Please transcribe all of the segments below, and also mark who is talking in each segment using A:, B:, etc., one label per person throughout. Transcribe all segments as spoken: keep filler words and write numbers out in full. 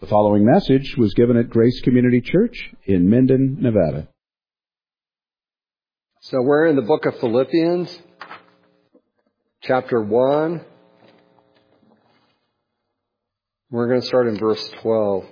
A: The following message was given at Grace Community Church in Minden, Nevada.
B: So we're in the book of Philippians, chapter one. We're going to start in verse twelve.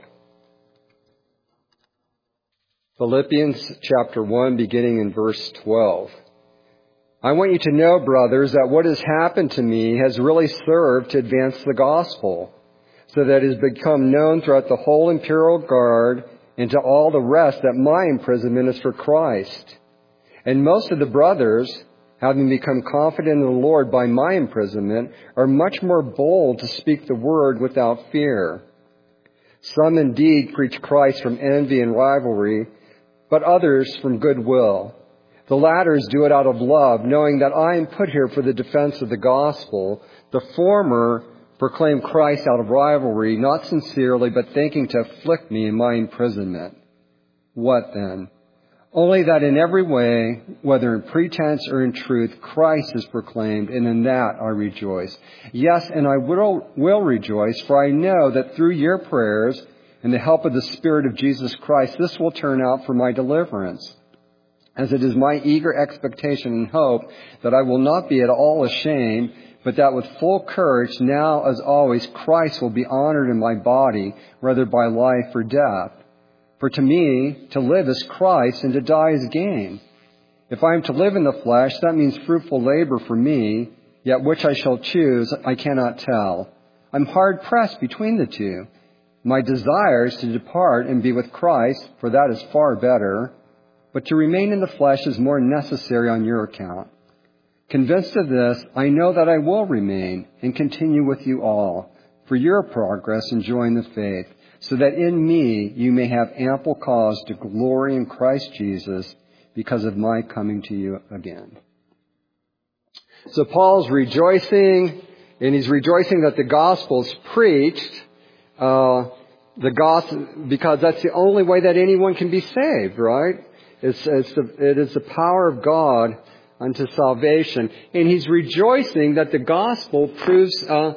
B: Philippians chapter one, beginning in verse twelve. I want you to know, brothers, that what has happened to me has really served to advance the gospel, so that it has become known throughout the whole imperial guard and to all the rest that my imprisonment is for Christ. And most of the brothers, having become confident in the Lord by my imprisonment, are much more bold to speak the word without fear. Some indeed preach Christ from envy and rivalry, but others from goodwill. The latters do it out of love, knowing that I am put here for the defense of the gospel. The former proclaim Christ out of rivalry, not sincerely, but thinking to afflict me in my imprisonment. What then? Only that in every way, whether in pretense or in truth, Christ is proclaimed, and in that I rejoice. Yes, and I will, will rejoice, for I know that through your prayers and the help of the Spirit of Jesus Christ, this will turn out for my deliverance. As it is my eager expectation and hope that I will not be at all ashamed, but that with full courage, now as always, Christ will be honored in my body, whether by life or death. For to me, to live is Christ, and to die is gain. If I am to live in the flesh, that means fruitful labor for me, yet which I shall choose, I cannot tell. I'm hard pressed between the two. My desire is to depart and be with Christ, for that is far better. But to remain in the flesh is more necessary on your account. Convinced of this, I know that I will remain and continue with you all for your progress and joy in the faith, so that in me you may have ample cause to glory in Christ Jesus because of my coming to you again. So Paul's rejoicing, and he's rejoicing that the gospel's preached, uh, the gospel, because that's the only way that anyone can be saved, right? It's, it's the, it is the power of God unto salvation. And he's rejoicing that the gospel proves uh,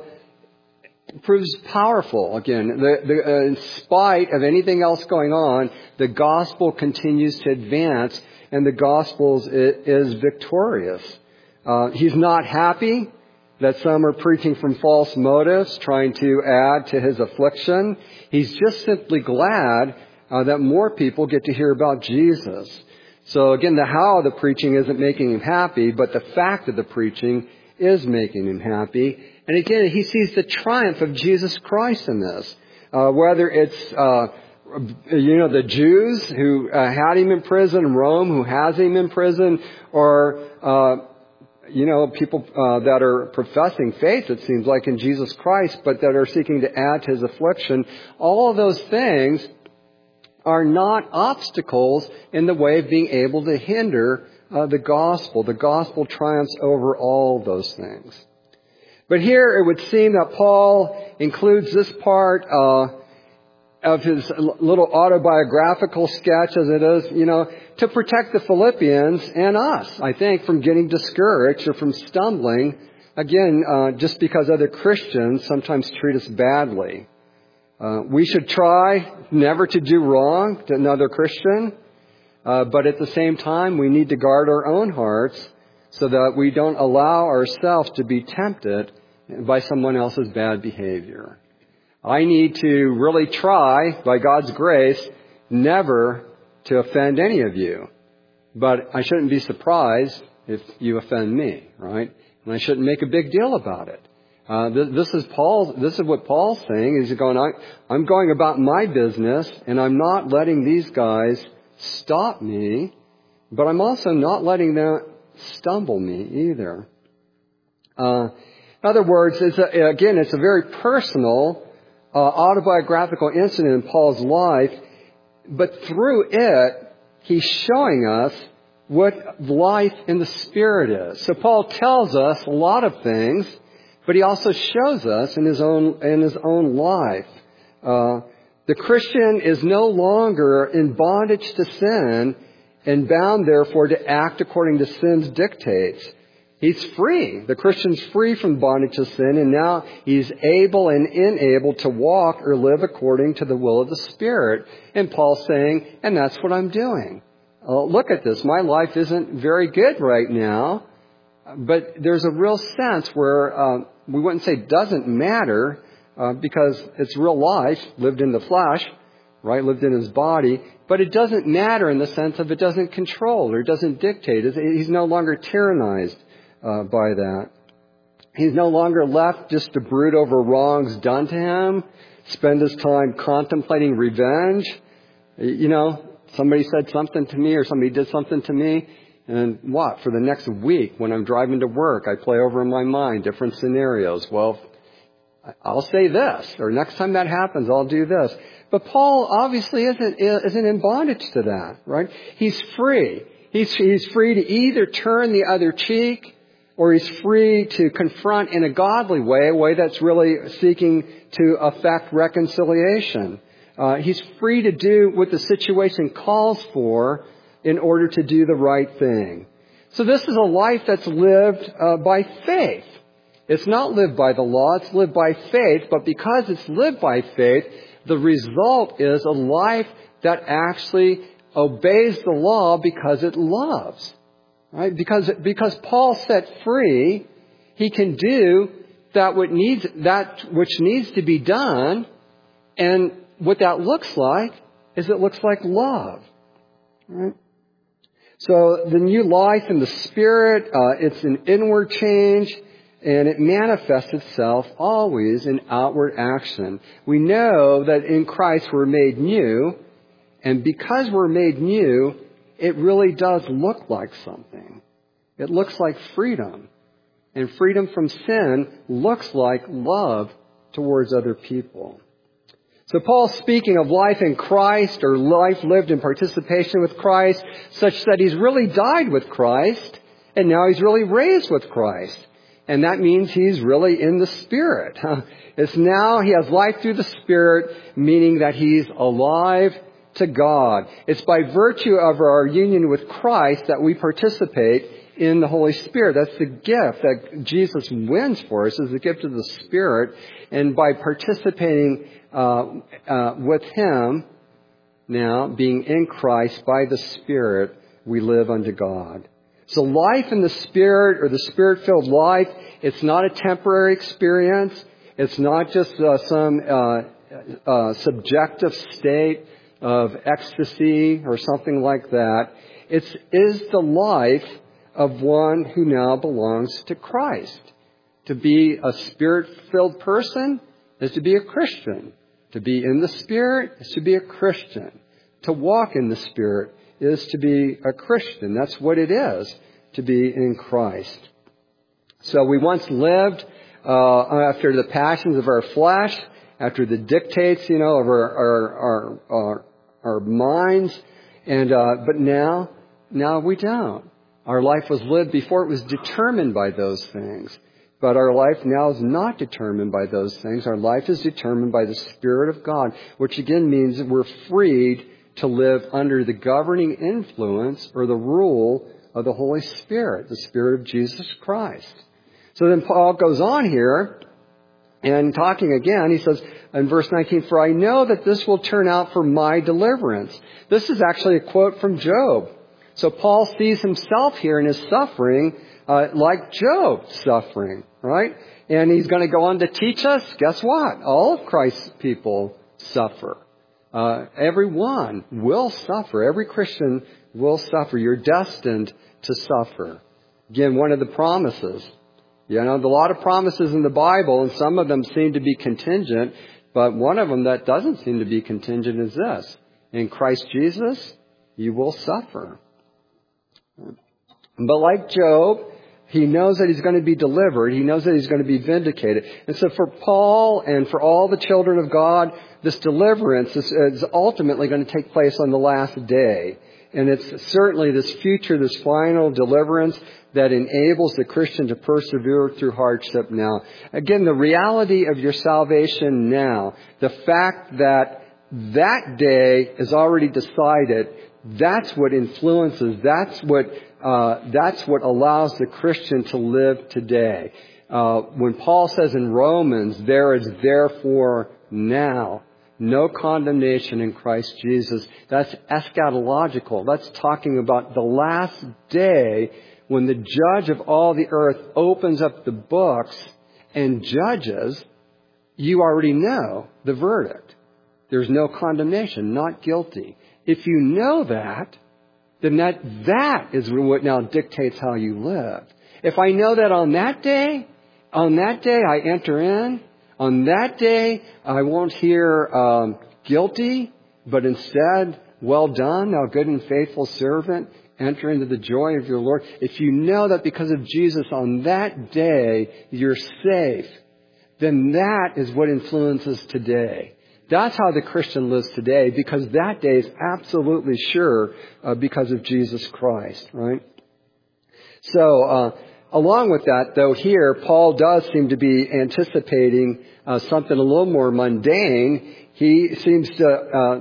B: proves powerful. Again, the, the, uh, in spite of anything else going on, the gospel continues to advance, and the gospel is, is victorious. Uh, he's not happy that some are preaching from false motives, trying to add to his affliction. He's just simply glad Uh, that more people get to hear about Jesus. So again, the how of the preaching isn't making him happy, but the fact of the preaching is making him happy. And again, he sees the triumph of Jesus Christ in this. Uh, whether it's, uh, you know, the Jews who uh, had him in prison, Rome who has him in prison, or, uh, you know, people uh, that are professing faith, it seems like, in Jesus Christ, but that are seeking to add to his affliction. All of those things are not obstacles in the way of being able to hinder uh, the gospel. The gospel triumphs over all those things. But here it would seem that Paul includes this part uh, of his little autobiographical sketch, as it is, you know, to protect the Philippians and us, I think, from getting discouraged or from stumbling, again, uh, just because other Christians sometimes treat us badly. Uh, we should try never to do wrong to another Christian, uh, but at the same time, we need to guard our own hearts so that we don't allow ourselves to be tempted by someone else's bad behavior. I need to really try, by God's grace, never to offend any of you, but I shouldn't be surprised if you offend me, right? And I shouldn't make a big deal about it. Uh, this, this is Paul. This is what Paul's saying. He's going, I, I'm going about my business, and I'm not letting these guys stop me, but I'm also not letting them stumble me either. Uh, in other words, it's a, again, it's a very personal, uh, autobiographical incident in Paul's life, but through it, he's showing us what life in the Spirit is. So Paul tells us a lot of things, but he also shows us in his own in his own life. Uh, the Christian is no longer in bondage to sin and bound, therefore, to act according to sin's dictates. He's free. The Christian's free from bondage to sin, and now he's able and enabled to walk or live according to the will of the Spirit. And Paul's saying, and that's what I'm doing. Uh, look at this. My life isn't very good right now, but there's a real sense where uh, we wouldn't say doesn't matter uh, because it's real life lived in the flesh, right, lived in his body. But it doesn't matter in the sense of it doesn't control or it doesn't dictate. He's no longer tyrannized uh, by that. He's no longer left just to brood over wrongs done to him, spend his time contemplating revenge. You know, somebody said something to me or somebody did something to me. And what? For the next week when I'm driving to work, I play over in my mind different scenarios. Well, I'll say this, or next time that happens, I'll do this. But Paul obviously isn't, isn't in bondage to that, right? He's free. He's, he's free to either turn the other cheek, or he's free to confront in a godly way, a way that's really seeking to effect reconciliation. Uh, he's free to do what the situation calls for in order to do the right thing. So this is a life that's lived uh, by faith. It's not lived by the law, it's lived by faith, but because it's lived by faith, the result is a life that actually obeys the law because it loves. Right? Because, because Paul set free, he can do that what needs, that which needs to be done, and what that looks like is it looks like love. Right? So the new life in the Spirit, uh, it's an inward change, and it manifests itself always in outward action. We know that in Christ we're made new, and because we're made new, it really does look like something. It looks like freedom. And freedom from sin looks like love towards other people. So Paul's speaking of life in Christ, or life lived in participation with Christ, such that he's really died with Christ, and now he's really raised with Christ. And that means he's really in the Spirit. It's now he has life through the Spirit, meaning that he's alive to God. It's by virtue of our union with Christ that we participate in the Holy Spirit. That's the gift that Jesus wins for us, is the gift of the Spirit. And by participating uh, uh, with Him, now being in Christ by the Spirit, we live unto God. So life in the Spirit, or the Spirit-filled life, it's not a temporary experience. It's not just uh, some uh, uh, subjective state of ecstasy or something like that. It is the life of one who now belongs to Christ. To be a Spirit-filled person is to be a Christian. To be in the Spirit is to be a Christian. To walk in the Spirit is to be a Christian. That's what it is to be in Christ. So we once lived uh, after the passions of our flesh, after the dictates, you know, of our our our, our, our minds, and uh, but now, now we don't. Our life was lived before it was determined by those things. But our life now is not determined by those things. Our life is determined by the Spirit of God, which again means that we're freed to live under the governing influence or the rule of the Holy Spirit, the Spirit of Jesus Christ. So then Paul goes on here, and talking again, he says in verse nineteen, "For I know that this will turn out for my deliverance." This is actually a quote from Job. So Paul sees himself here in his suffering uh, like Job's suffering, right? And he's going to go on to teach us, guess what? All of Christ's people suffer. Uh, everyone will suffer. Every Christian will suffer. You're destined to suffer. Again, one of the promises. You know, a lot of promises in the Bible, and some of them seem to be contingent, but one of them that doesn't seem to be contingent is this. In Christ Jesus, you will suffer. But like Job, he knows that he's going to be delivered. He knows that he's going to be vindicated. And so for Paul and for all the children of God, this deliverance is, is ultimately going to take place on the last day. And it's certainly this future, this final deliverance that enables the Christian to persevere through hardship now. Again, the reality of your salvation now, the fact that that day is already decided. That's what influences, that's what, uh, that's what allows the Christian to live today. Uh, when Paul says in Romans, there is therefore now no condemnation in Christ Jesus, that's eschatological. That's talking about the last day when the judge of all the earth opens up the books and judges. You already know the verdict. There's no condemnation, not guilty. If you know that, then that, that is what now dictates how you live. If I know that on that day, on that day I enter in, on that day I won't hear um, guilty, but instead, well done, thou good and faithful servant, enter into the joy of your Lord. If you know that because of Jesus on that day you're safe, then that is what influences today. That's how the Christian lives today, because that day is absolutely sure uh, because of Jesus Christ, right? So, uh, along with that, though, here, Paul does seem to be anticipating uh, something a little more mundane. He seems to, uh,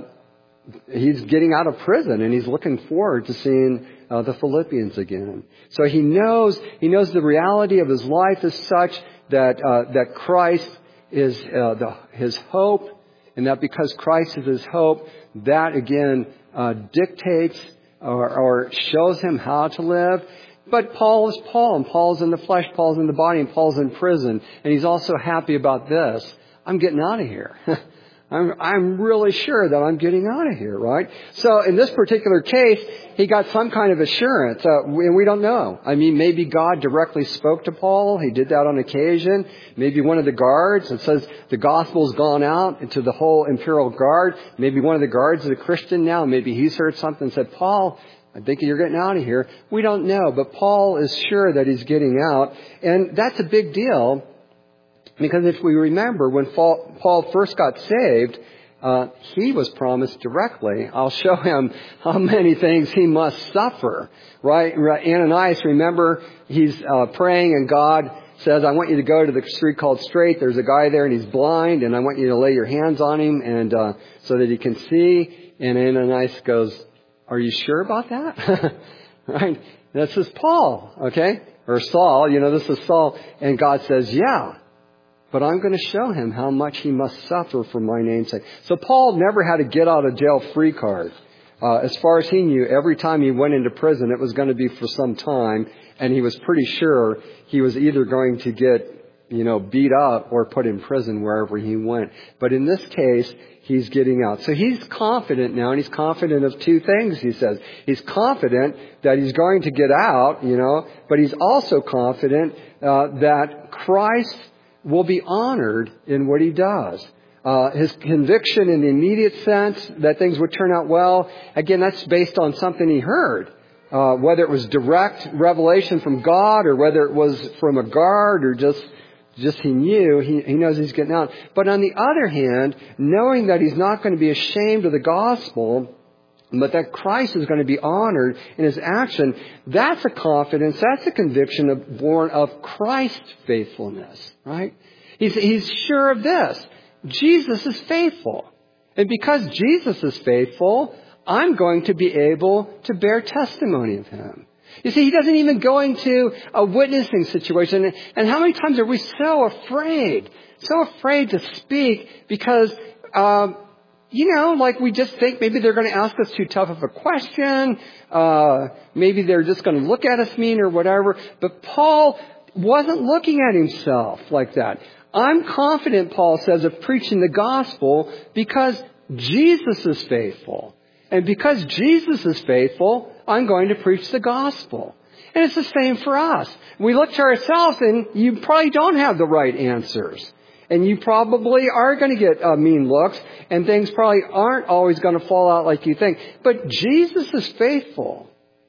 B: he's getting out of prison, and he's looking forward to seeing uh, the Philippians again. So he knows, he knows the reality of his life is such that, uh, that Christ is uh, the, his hope, and that because Christ is his hope, that again uh, dictates or, or shows him how to live. But Paul is Paul, and Paul's in the flesh, Paul's in the body, and Paul's in prison. And he's also happy about this. I'm getting out of here. I'm, I'm really sure that I'm getting out of here, right? So in this particular case, he got some kind of assurance, uh, and we don't know. I mean, maybe God directly spoke to Paul. He did that on occasion. Maybe one of the guards, it says the gospel's gone out into the whole imperial guard. Maybe one of the guards is a Christian now. Maybe he's heard something and said, Paul, I think you're getting out of here. We don't know, but Paul is sure that he's getting out. And that's a big deal, because if we remember, when Paul first got saved, uh, he was promised directly, I'll show him how many things he must suffer, right? Ananias, remember, he's uh, praying, and God says, I want you to go to the street called Straight. There's a guy there and he's blind, and I want you to lay your hands on him and uh, so that he can see. And Ananias goes, are you sure about that? Right? This is Paul, okay? Or Saul, you know, this is Saul. And God says, yeah, but I'm going to show him how much he must suffer for my name's sake. So Paul never had a get out of jail free card. Uh, as far as he knew, every time he went into prison, it was going to be for some time. And he was pretty sure he was either going to get, you know, beat up or put in prison wherever he went. But in this case, he's getting out. So he's confident now, and he's confident of two things, he says. He's confident that he's going to get out, you know, but he's also confident uh, that Christ will be honored in what he does. Uh, his conviction in the immediate sense that things would turn out well, again, that's based on something he heard. Uh, whether it was direct revelation from God, or whether it was from a guard, or just Just he knew, he, he knows he's getting out. But on the other hand, knowing that he's not going to be ashamed of the gospel, but that Christ is going to be honored in his action, that's a confidence, that's a conviction of, born of Christ's faithfulness, right? He's, he's sure of this. Jesus is faithful. And because Jesus is faithful, I'm going to be able to bear testimony of him. You see, he doesn't even go into a witnessing situation. And how many times are we so afraid, so afraid to speak because, um, you know, like we just think maybe they're going to ask us too tough of a question. Uh, maybe they're just going to look at us mean or whatever. But Paul wasn't looking at himself like that. I'm confident, Paul says, of preaching the gospel because Jesus is faithful. And because Jesus is faithful, I'm going to preach the gospel. And it's the same for us. We look to ourselves and you probably don't have the right answers. And you probably are going to get uh, mean looks. And things probably aren't always going to fall out like you think. But Jesus is faithful.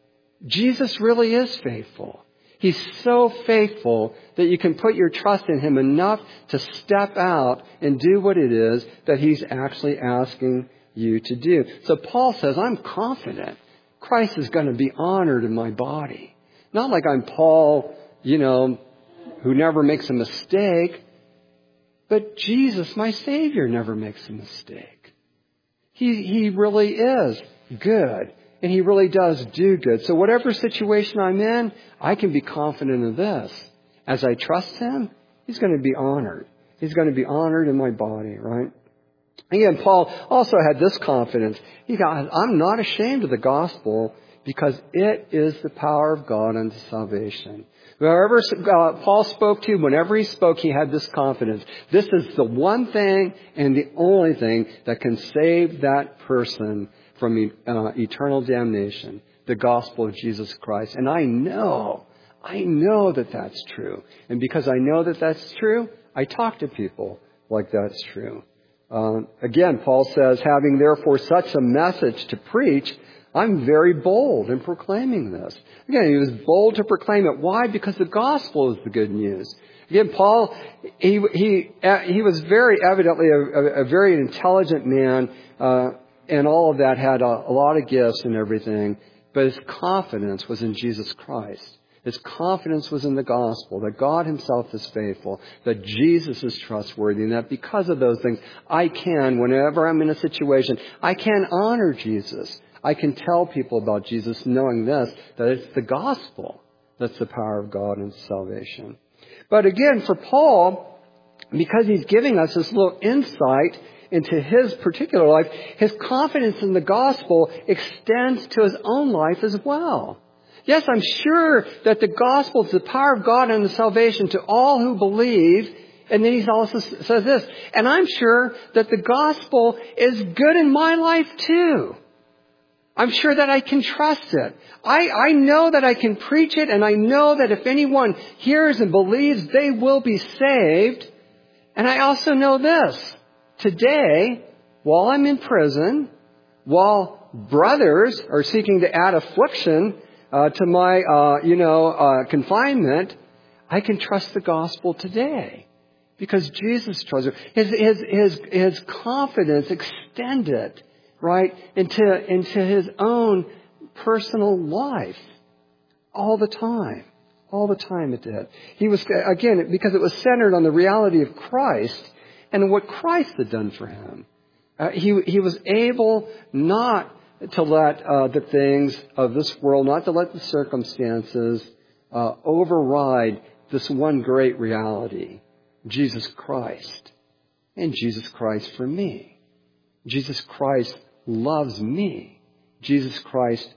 B: Jesus really is faithful. He's so faithful that you can put your trust in him enough to step out and do what it is that he's actually asking you to do. So Paul says, I'm confident Christ is going to be honored in my body. Not like I'm Paul, you know, who never makes a mistake, but Jesus, my Savior, never makes a mistake. He, he really is good. And He really does do good. So whatever situation I'm in, I can be confident of this. As I trust Him, He's going to be honored. He's going to be honored in my body, right? Again, Paul also had this confidence. He got, I'm not ashamed of the gospel because it is the power of God unto salvation. Wherever uh, Paul spoke to, whenever he spoke, he had this confidence. This is the one thing and the only thing that can save that person from uh, eternal damnation, the gospel of Jesus Christ. And I know, I know that that's true. And because I know that that's true, I talk to people like that's true. Uh, again, Paul says, having therefore such a message to preach, I'm very bold in proclaiming this. Again, he was bold to proclaim it. Why? Because the gospel is the good news. Again, Paul, he he he was very evidently a, a, a very intelligent man, uh, and all of that, had a, a lot of gifts and everything. But his confidence was in Jesus Christ. His confidence was in the gospel, that God Himself is faithful, that Jesus is trustworthy, and that because of those things, I can, whenever I'm in a situation, I can honor Jesus. I can tell people about Jesus knowing this, that it's the gospel that's the power of God and salvation. But again, for Paul, because he's giving us this little insight into his particular life, his confidence in the gospel extends to his own life as well. Yes, I'm sure that the gospel is the power of God and the salvation to all who believe. And then he also says this, and I'm sure that the gospel is good in my life too. I'm sure that I can trust it. I, I know that I can preach it, and I know that if anyone hears and believes, they will be saved. And I also know this. Today, while I'm in prison, while brothers are seeking to add affliction uh, to my, uh, you know, uh, confinement, I can trust the gospel today. Because Jesus trusts it. His, his, his, his confidence extended, right, into, into his own personal life. All the time. All the time it did. He was, again, because it was centered on the reality of Christ and what Christ had done for him. Uh, he, he was able not to let uh, the things of this world, not to let the circumstances uh, override this one great reality. Jesus Christ. And Jesus Christ for me. Jesus Christ loves me. Jesus Christ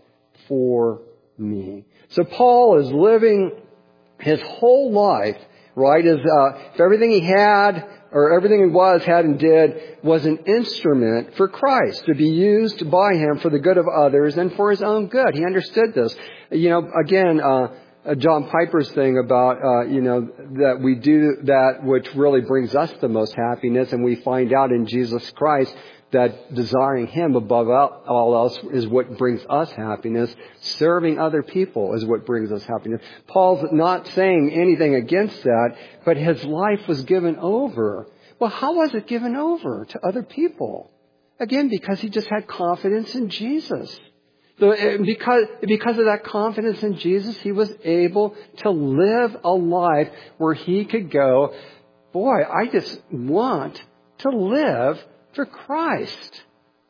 B: for me. So Paul is living his whole life, right, as uh, if everything he had or everything he was, had, and did was an instrument for Christ to be used by Him for the good of others and for His own good. He understood this. You know, again, uh, John Piper's thing about, uh, you know, that we do that which really brings us the most happiness, and we find out in Jesus Christ that desiring Him above all else is what brings us happiness. Serving other people is what brings us happiness. Paul's not saying anything against that, but his life was given over. Well, how was it given over to other people? Again, because he just had confidence in Jesus. So because, because of that confidence in Jesus, he was able to live a life where he could go, boy, I just want to live for Christ.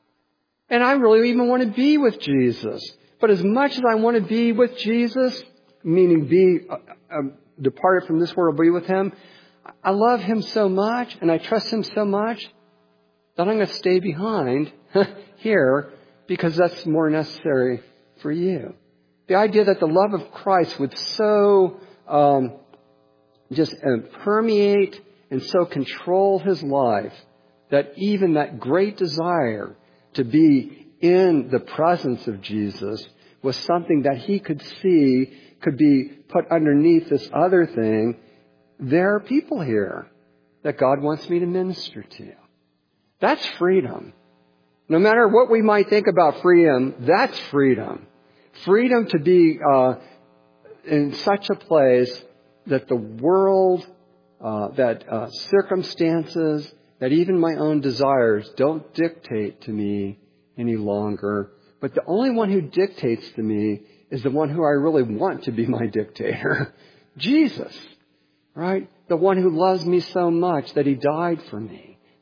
B: And I really even want to be with Jesus. But as much as I want to be with Jesus, meaning be uh, uh, departed from this world, be with Him, I love Him so much and I trust Him so much that I'm going to stay behind here because that's more necessary for you. The idea that the love of Christ would so um, just uh, permeate and so control his life that even that great desire to be in the presence of Jesus was something that he could see could be put underneath this other thing. There are people here that God wants me to minister to. That's freedom. No matter what we might think about freedom, that's freedom. Freedom to be uh, in such a place that the world, uh, that uh, circumstances, that even my own desires don't dictate to me any longer. But the only one who dictates to me is the one who I really want to be my dictator. Jesus, right? The one who loves me so much that He died for me,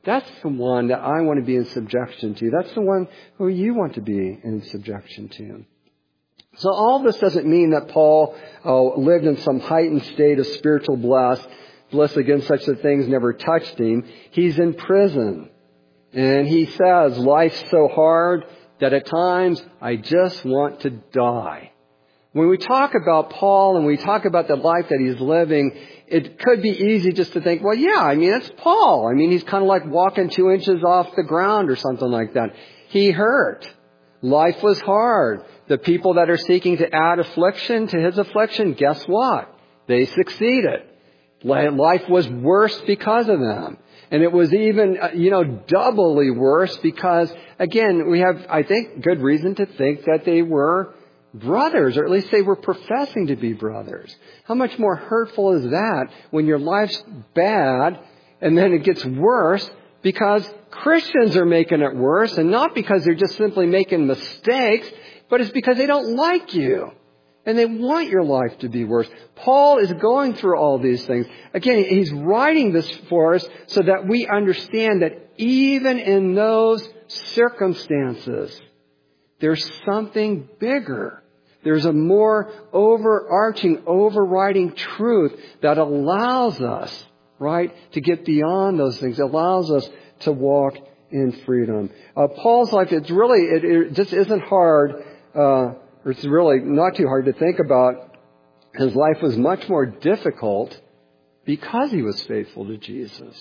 B: That's the one that I want to be in subjection to. That's the one who you want to be in subjection to. So all this doesn't mean that Paul uh, lived in some heightened state of spiritual bliss, bliss against such that things never touched him. He's in prison. And he says, life's so hard that at times I just want to die. When we talk about Paul and we talk about the life that he's living, it could be easy just to think, well, yeah, I mean, it's Paul. I mean, he's kind of like walking two inches off the ground or something like that. He hurt. Life was hard. The people that are seeking to add affliction to his affliction, guess what? They succeeded. Life was worse because of them. And it was even, you know, doubly worse because, again, we have, I think, good reason to think that they were brothers, or at least they were professing to be brothers. How much more hurtful is that when your life's bad and then it gets worse because Christians are making it worse, and not because they're just simply making mistakes, but it's because they don't like you. And they want your life to be worse. Paul is going through all these things. Again, he's writing this for us so that we understand that even in those circumstances, there's something bigger. There's a more overarching, overriding truth that allows us, right, to get beyond those things. It allows us to walk in freedom. Uh, Paul's life, it's really, it, it just isn't hard, uh, it's really not too hard to think about. His life was much more difficult because he was faithful to Jesus.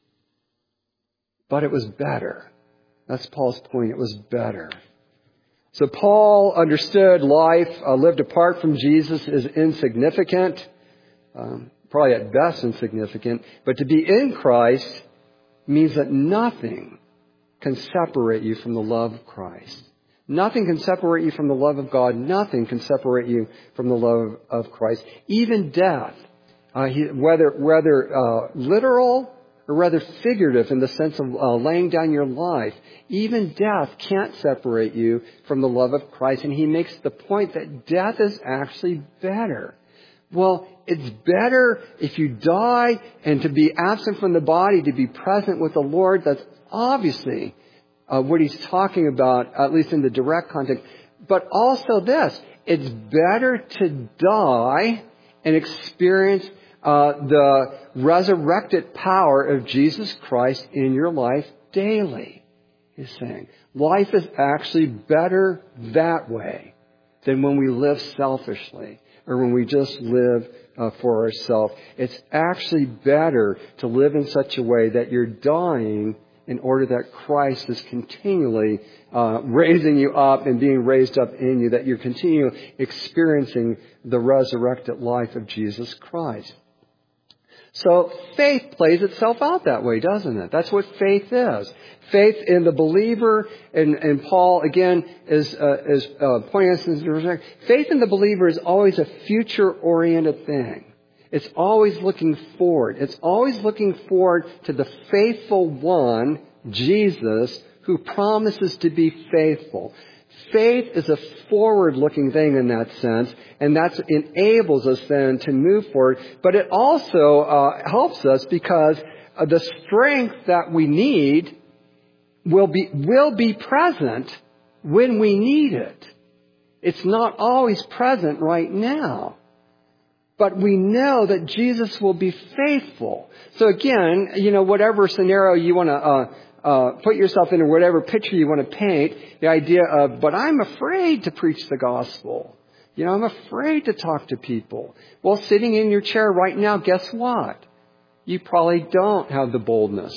B: But it was better. That's Paul's point. It was better. So Paul understood life uh, lived apart from Jesus is insignificant, um, probably at best insignificant. But to be in Christ means that nothing can separate you from the love of Christ. Nothing can separate you from the love of God. Nothing can separate you from the love of Christ. Even death, uh, he, whether whether uh, literal or rather figurative in the sense of uh, laying down your life, even death can't separate you from the love of Christ. And he makes the point that death is actually better. Well, it's better if you die and to be absent from the body, to be present with the Lord. That's obviously Uh, what he's talking about, at least in the direct context. But also this, it's better to die and experience uh, the resurrected power of Jesus Christ in your life daily, he's saying. Life is actually better that way than when we live selfishly or when we just live uh, for ourselves. It's actually better to live in such a way that you're dying in order that Christ is continually uh, raising you up and being raised up in you, that you're continually experiencing the resurrected life of Jesus Christ. So faith plays itself out that way, doesn't it? That's what faith is. Faith in the believer, and, and Paul, again, is, uh, is uh, pointing us in the direction. Faith in the believer is always a future-oriented thing. It's always looking forward. It's always looking forward to the faithful one, Jesus, who promises to be faithful. Faith is a forward-looking thing in that sense, and that enables us then to move forward. But it also uh, helps us because uh, the strength that we need will be will be present when we need it. It's not always present right now. But we know that Jesus will be faithful. So again, you know, whatever scenario you want to uh, uh, put yourself in, or whatever picture you want to paint, the idea of, but I'm afraid to preach the gospel. You know, I'm afraid to talk to people. Well, sitting in your chair right now, guess what? You probably don't have the boldness.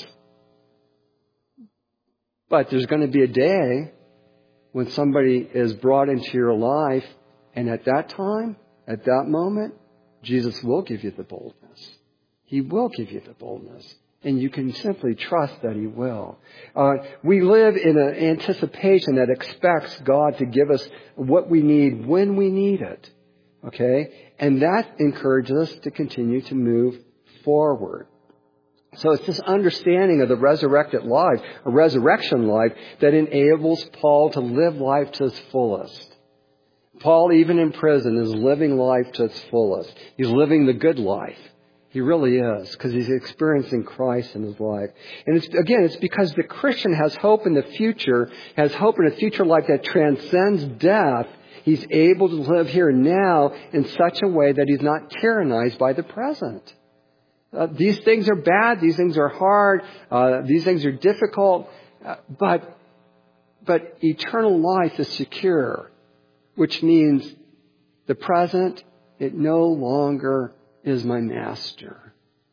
B: But there's going to be a day when somebody is brought into your life, and at that time, at that moment, Jesus will give you the boldness. He will give you the boldness. And you can simply trust that He will. Uh, we live in an anticipation that expects God to give us what we need when we need it. Okay? And that encourages us to continue to move forward. So it's this understanding of the resurrected life, a resurrection life, that enables Paul to live life to its fullest. Paul, even in prison, is living life to its fullest. He's living the good life. He really is, because he's experiencing Christ in his life. And it's, again, it's because the Christian has hope in the future, has hope in a future life that transcends death. He's able to live here now in such a way that he's not tyrannized by the present. Uh, these things are bad. These things are hard. Uh, these things are difficult. Uh, but, but eternal life is secure, which means the present, it no longer is my master.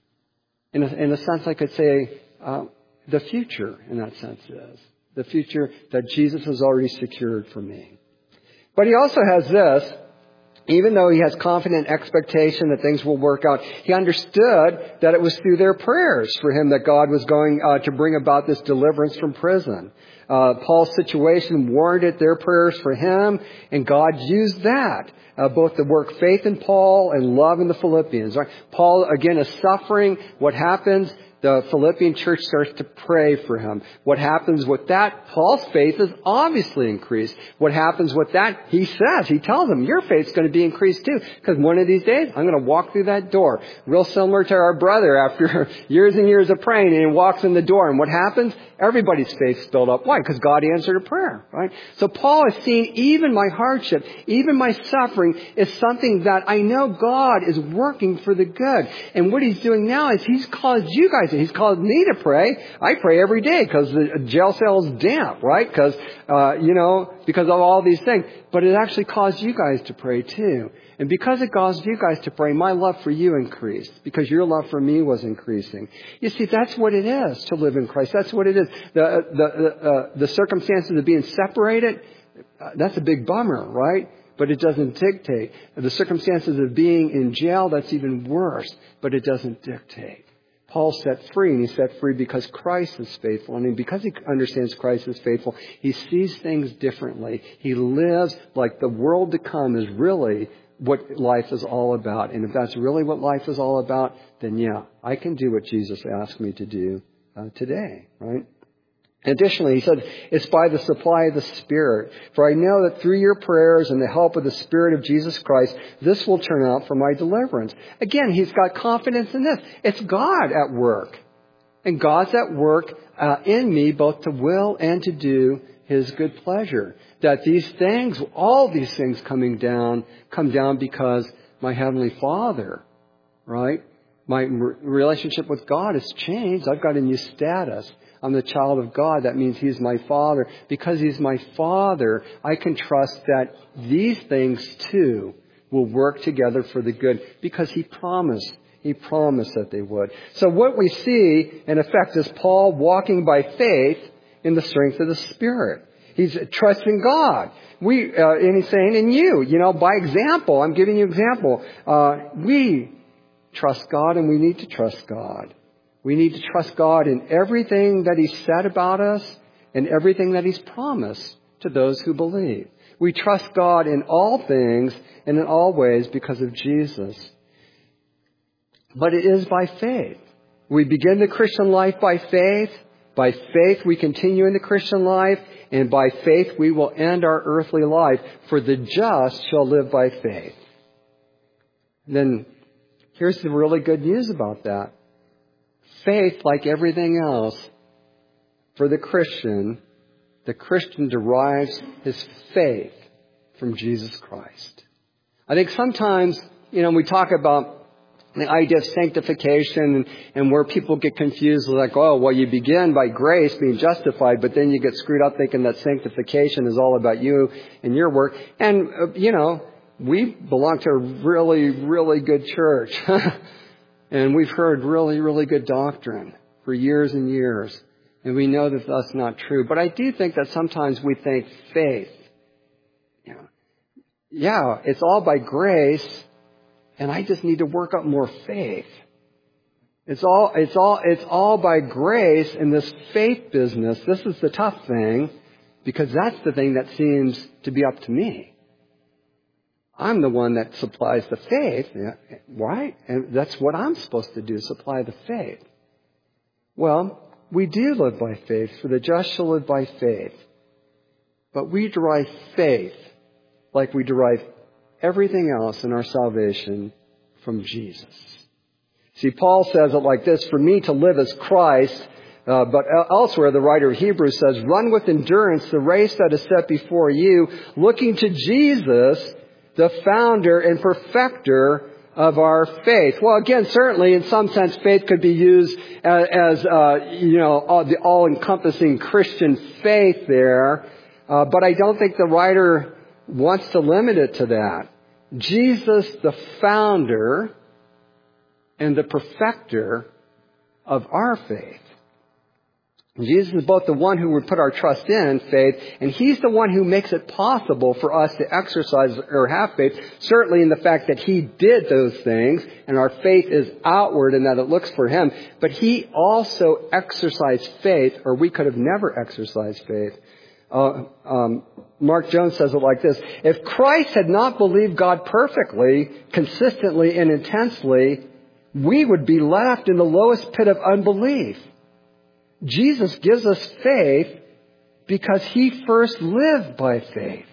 B: In a, in a sense, I could say uh, the future, in that sense, is the future that Jesus has already secured for me. But he also has this. Even though he has confident expectation that things will work out, he understood that it was through their prayers for him that God was going uh, to bring about this deliverance from prison. Uh, Paul's situation warranted their prayers for him, and God used that, uh, both to work faith in Paul and love in the Philippians. Right? Paul, again, is suffering. What happens? The Philippian church starts to pray for him. What happens with that? Paul's faith is obviously increased. What happens with that? He says, he tells them, your faith's going to be increased too. Because one of these days, I'm going to walk through that door. Real similar to our brother after years and years of praying, and he walks in the door. And what happens? Everybody's faith's built up. Why? Because God answered a prayer, right? So Paul is seeing even my hardship, even my suffering is something that I know God is working for the good. And what he's doing now is he's caused you guys, he's caused me to pray. I pray every day because the jail cell is damp, right? Because, uh, you know, because of all these things. But it actually caused you guys to pray too. And because it caused you guys to pray, my love for you increased. Because your love for me was increasing. You see, that's what it is to live in Christ. That's what it is. The, the, uh, the circumstances of being separated, uh, that's a big bummer, right? But it doesn't dictate. The circumstances of being in jail, that's even worse. But it doesn't dictate. Paul's set free, and he's set free because Christ is faithful. And because he understands Christ is faithful, he sees things differently. He lives like the world to come is really what life is all about. And if that's really what life is all about, then yeah, I can do what Jesus asked me to do uh, today, right? Additionally, he said, it's by the supply of the Spirit. For I know that through your prayers and the help of the Spirit of Jesus Christ, this will turn out for my deliverance. Again, he's got confidence in this. It's God at work. And God's at work uh, in me both to will and to do his good pleasure. That these things, all these things coming down, come down because my Heavenly Father, right? My relationship with God has changed. I've got a new status. I'm the child of God. That means he's my Father. Because he's my Father, I can trust that these things too will work together for the good. Because he promised. He promised that they would. So what we see, in effect, is Paul walking by faith in the strength of the Spirit. He's trusting God. We, uh, and he's saying, in you, you know, by example, I'm giving you example. Uh, we trust God, and we need to trust God. We need to trust God in everything that he's said about us and everything that he's promised to those who believe. We trust God in all things and in all ways because of Jesus. But it is by faith. We begin the Christian life by faith. By faith we continue in the Christian life. And by faith we will end our earthly life. For the just shall live by faith. And then here's the really good news about that. Faith, like everything else, for the Christian, the Christian derives his faith from Jesus Christ. I think sometimes, you know, we talk about the idea of sanctification and, and where people get confused, like, oh, well, you begin by grace, being justified, but then you get screwed up thinking that sanctification is all about you and your work. And, uh, you know, we belong to a really, really good church. And we've heard really, really good doctrine for years and years. And we know that that's not true. But I do think that sometimes we think faith. You know, yeah, it's all by grace, and I just need to work up more faith. It's all, it's all, it's all by grace in this faith business. This is the tough thing, because that's the thing that seems to be up to me. I'm the one that supplies the faith, right? And that's what I'm supposed to do, supply the faith. Well, we do live by faith, for the just shall live by faith. But we derive faith like we derive everything else in our salvation from Jesus. See, Paul says it like this, for me to live as Christ, uh, but elsewhere the writer of Hebrews says, run with endurance the race that is set before you, looking to Jesus, the founder and perfecter of our faith. Well, again, certainly in some sense, faith could be used as, as uh, you know, all, the all-encompassing Christian faith there. Uh, but I don't think the writer wants to limit it to that. Jesus, the founder and the perfecter of our faith. Jesus is both the one who would put our trust in faith, and He's the one who makes it possible for us to exercise or have faith, certainly in the fact that He did those things, and our faith is outward in that it looks for Him. But He also exercised faith, or we could have never exercised faith. Uh, um, Mark Jones says it like this, if Christ had not believed God perfectly, consistently, and intensely, we would be left in the lowest pit of unbelief. Jesus gives us faith because He first lived by faith.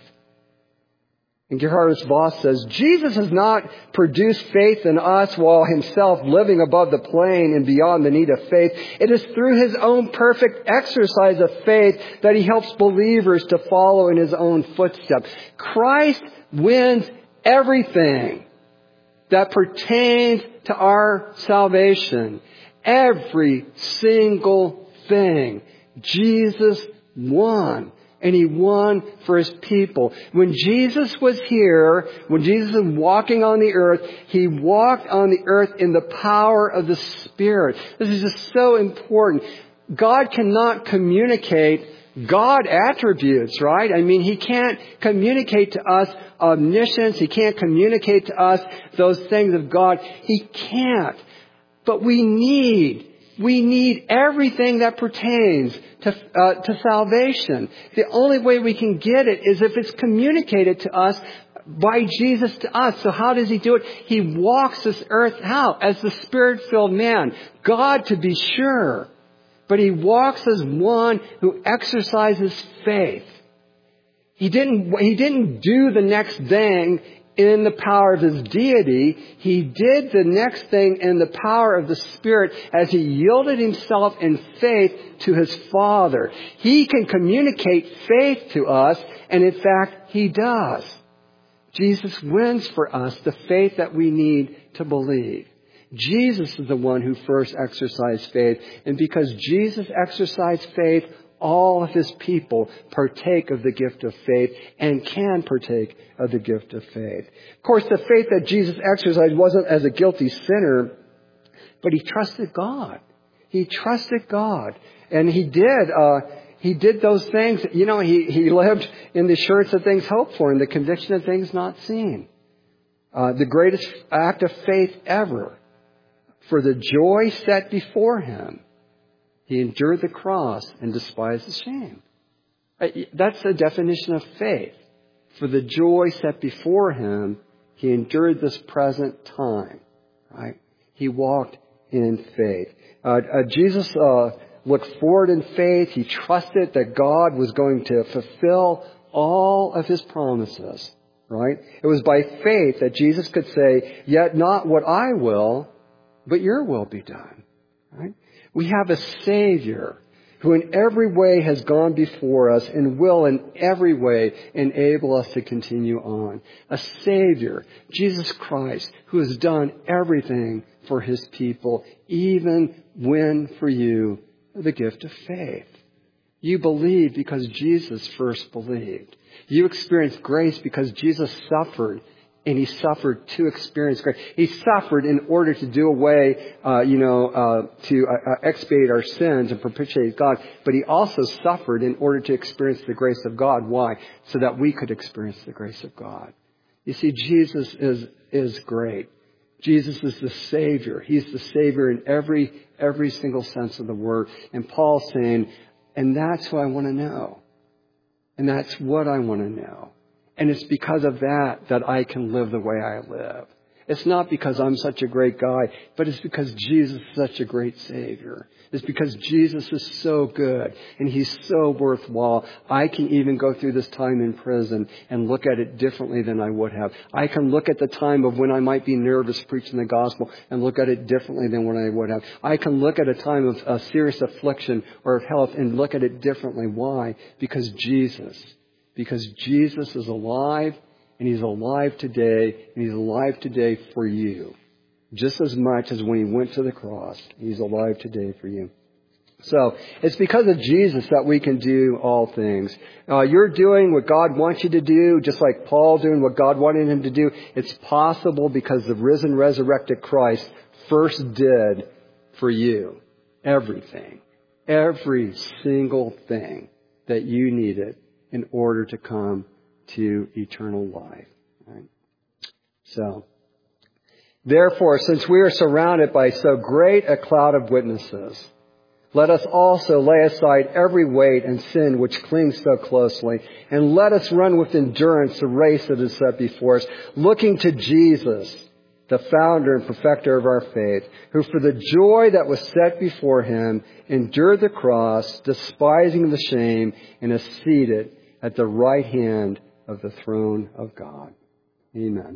B: And Gerhardus Voss says, Jesus has not produced faith in us while Himself living above the plane and beyond the need of faith. It is through His own perfect exercise of faith that He helps believers to follow in His own footsteps. Christ wins everything that pertains to our salvation. Every single thing. Jesus won. And He won for His people. When Jesus was here, when Jesus was walking on the earth, He walked on the earth in the power of the Spirit. This is just so important. God cannot communicate God attributes, right? I mean, He can't communicate to us omniscience. He can't communicate to us those things of God. He can't. But we need We need everything that pertains to, uh, to salvation. The only way we can get it is if it's communicated to us by Jesus to us. So how does He do it? He walks this earth out as the Spirit-filled man. God, to be sure. But He walks as one who exercises faith. He didn't, he didn't do the next thing in the power of His deity. He did the next thing in the power of the Spirit as He yielded Himself in faith to His Father. He can communicate faith to us, and in fact, He does. Jesus wins for us the faith that we need to believe. Jesus is the one who first exercised faith, and because Jesus exercised faith, all of His people partake of the gift of faith and can partake of the gift of faith. Of course, the faith that Jesus exercised wasn't as a guilty sinner, but He trusted God. He trusted God. And He did, uh, He did those things. You know, He, he lived in the assurance of things hoped for and the conviction of things not seen. Uh, the greatest act of faith ever. For the joy set before Him, He endured the cross and despised the shame. That's the definition of faith. For the joy set before Him, He endured this present time. Right? He walked in faith. Uh, uh, Jesus uh, looked forward in faith. He trusted that God was going to fulfill all of His promises. Right? It was by faith that Jesus could say, yet not what I will, but your will be done. Right? We have a Savior who in every way has gone before us and will in every way enable us to continue on. A Savior, Jesus Christ, who has done everything for His people, even win for you the gift of faith. You believe because Jesus first believed. You experience grace because Jesus suffered. And He suffered to experience grace. He suffered in order to do away, uh, you know, uh, to uh, expiate our sins and propitiate God. But He also suffered in order to experience the grace of God. Why? So that we could experience the grace of God. You see, Jesus is is great. Jesus is the Savior. He's the Savior in every every single sense of the word. And Paul's saying, and that's who I want to know. And that's what I want to know. And it's because of that that I can live the way I live. It's not because I'm such a great guy, but it's because Jesus is such a great Savior. It's because Jesus is so good and He's so worthwhile. I can even go through this time in prison and look at it differently than I would have. I can look at the time of when I might be nervous preaching the gospel and look at it differently than what I would have. I can look at a time of a serious affliction or of health and look at it differently. Why? Because Jesus. Because Jesus is alive, and He's alive today, and He's alive today for you. Just as much as when He went to the cross, He's alive today for you. So, it's because of Jesus that we can do all things. Uh, you're doing what God wants you to do, just like Paul doing what God wanted him to do. It's possible because the risen, resurrected Christ first did for you everything. Every single thing that you needed in order to come to eternal life. Right? So, therefore, since we are surrounded by so great a cloud of witnesses, let us also lay aside every weight and sin which clings so closely, and let us run with endurance the race that is set before us, looking to Jesus, the founder and perfecter of our faith, who for the joy that was set before Him endured the cross, despising the shame, and is seated at the right hand of the throne of God. Amen.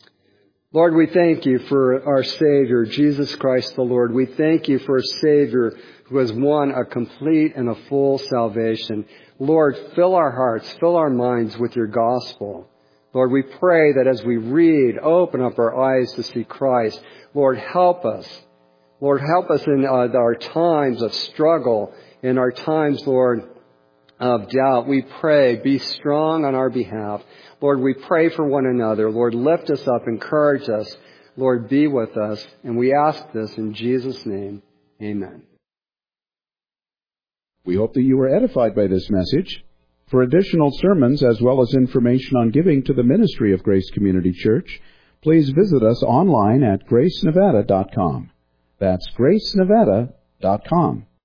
B: Lord, we thank You for our Savior, Jesus Christ the Lord. We thank You for a Savior who has won a complete and a full salvation. Lord, fill our hearts, fill our minds with Your gospel. Lord, we pray that as we read, open up our eyes to see Christ. Lord, help us. Lord, help us in uh, our times of struggle, in our times, Lord, of doubt. We pray, be strong on our behalf. Lord, we pray for one another. Lord, lift us up, encourage us. Lord, be with us. And we ask this in Jesus' name. Amen.
A: We hope that you were edified by this message. For additional sermons as well as information on giving to the ministry of Grace Community Church, please visit us online at grace nevada dot com. That's grace nevada dot com.